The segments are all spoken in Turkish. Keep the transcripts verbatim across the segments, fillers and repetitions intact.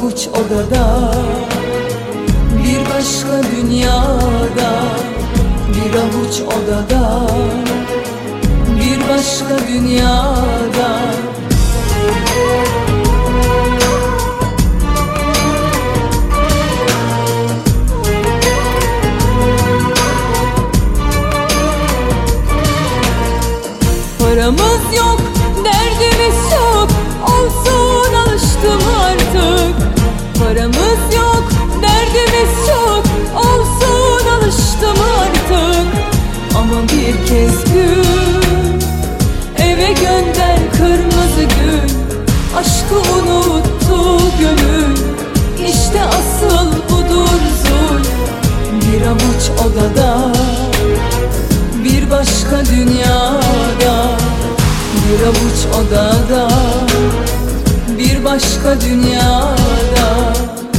avuç odada, bir başka dünyada. Bir avuç odada, bir başka dünyada. Paramız yok, derdimiz çok, olsun alıştım artık. Paramız yok, derdimiz çok, olsun alıştım artık. Ama bir kez gül, eve gönder kırmızı gül. Aşkı unuttu gönül, işte asıl budur zulm. Bir avuç odada, bir başka dünyada. Bir avuç odada, bir başka dünyada.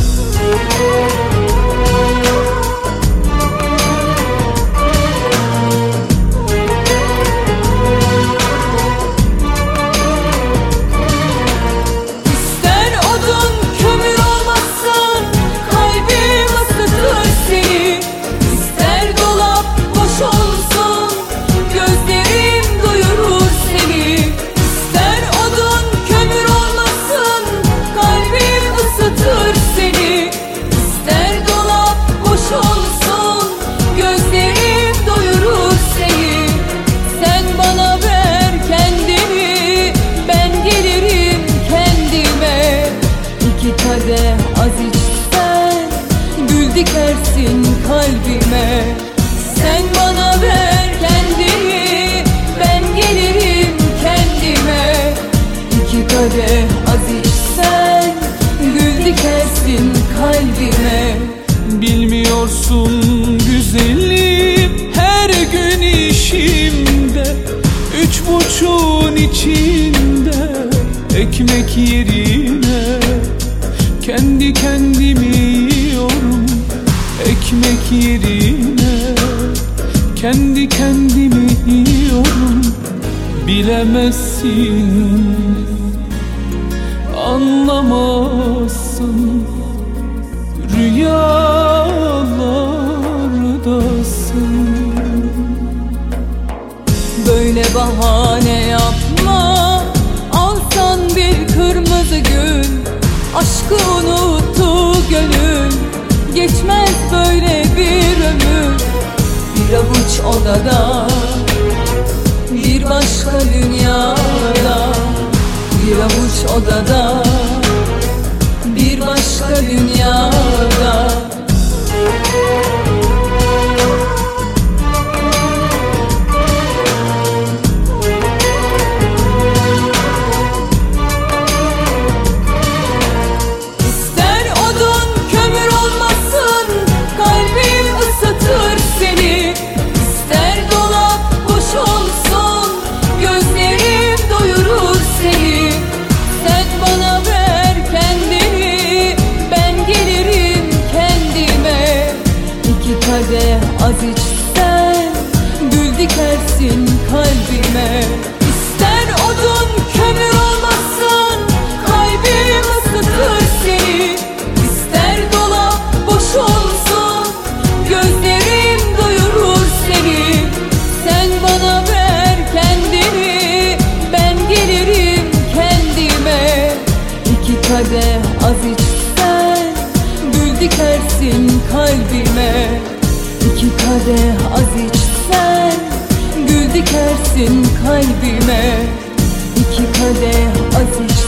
İster odun kömür olmasın, kalbim ısıtır seni. İster dolap boş olsun, gözlerim doyurur seni. İster odun kömür olmasın, kalbim ısıtır seni. İster dolap boş olsun, gözlerim doyurur seni. Sen bana ver kendini, ben gelirim kendime. İki kadeh az içsen, gül dikersin kalbime. Sen bana ver kendini, ben gelirim kendime. İki kadeh az içsen, gül dikersin kalbime. Bilmiyorsun güzelim, her gün işimde. Üç buçuğun içinde, ekmek yerine kendi kendimi yiyorum. Ekmek yerine kendi kendimi yiyorum. Bilemezsin, anlamazsın, rüyalardasın. Böyle bahane yapma, alsan bir kırmızı gül. Aşkı unuttu gönül, geçmez böyle bir ömür. Bir avuç odada, bir başka dünyada. Bir avuç odada, bir başka dünyada. İster odun kömür olmasın, kalbim ısıtır seni. İster dolap boş olsun, gözlerim doyurur seni. Sen bana ver kendini, ben gelirim kendime. İki kadeh az içsen, gül dikersin kalbime. İster odun kömür olmasın, kalbim ısıtır seni. İster dolap boş olsun, gözlerim doyurur seni. Sen bana ver kendini, ben gelirim kendime. İki kadeh az içsen, gül dikersin kalbime. İki kadeh az içsen, gül dikersin kalbime. İki kadeh az içsen.